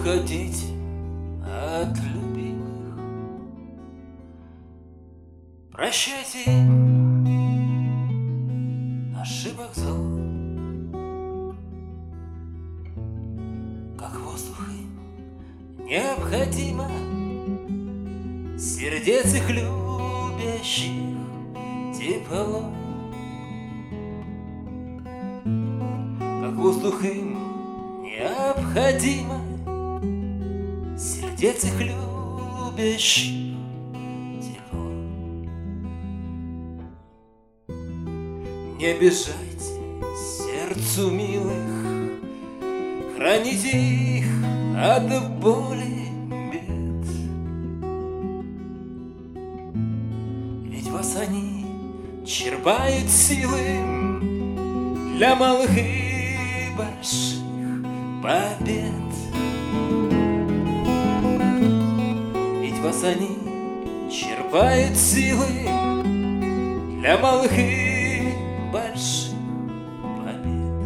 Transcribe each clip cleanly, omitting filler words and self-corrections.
уходите от любимых. Прощайте ошибок зол, как воздух им необходимо сердец их любящих тепло, как воздух им необходимо сердец их любящих тепло. Не обижайте сердцу милых, храните их от боли бед, ведь вас они черпают силы для малых и больших побед. Ведь вас они черпают силы для малых и больших побед.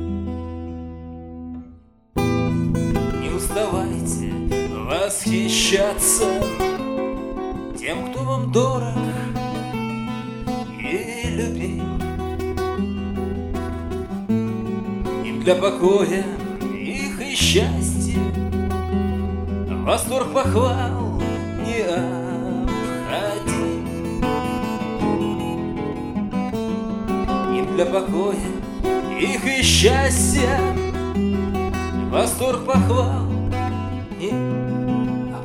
Не уставайте восхищаться тем, кто вам дорог и любим. Им для покоя их и счастья восторг похвал необходим. Им для покоя их и счастья восторг похвал необходим.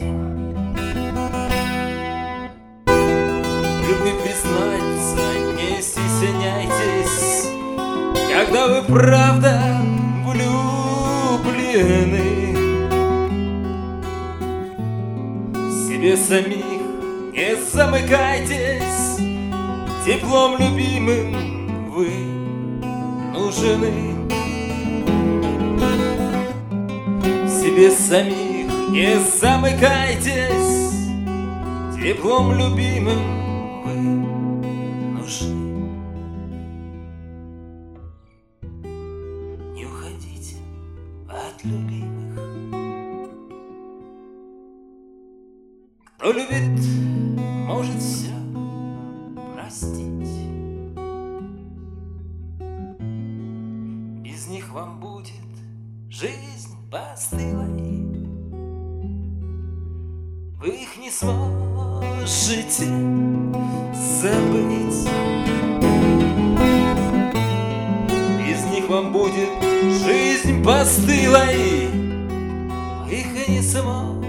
В любви признаться не стесняйтесь, когда вы правда влюблены. В себе самих не замыкайтесь, теплом любимым вы нужны. В себе самих не замыкайтесь, теплом любимым вы нужны. Не уходите от любимых. Кто любит, может все простить. Без них вам будет жизнь постылой. Вы их не сможете забыть. Без них вам будет жизнь постылой. Вы их и не сможете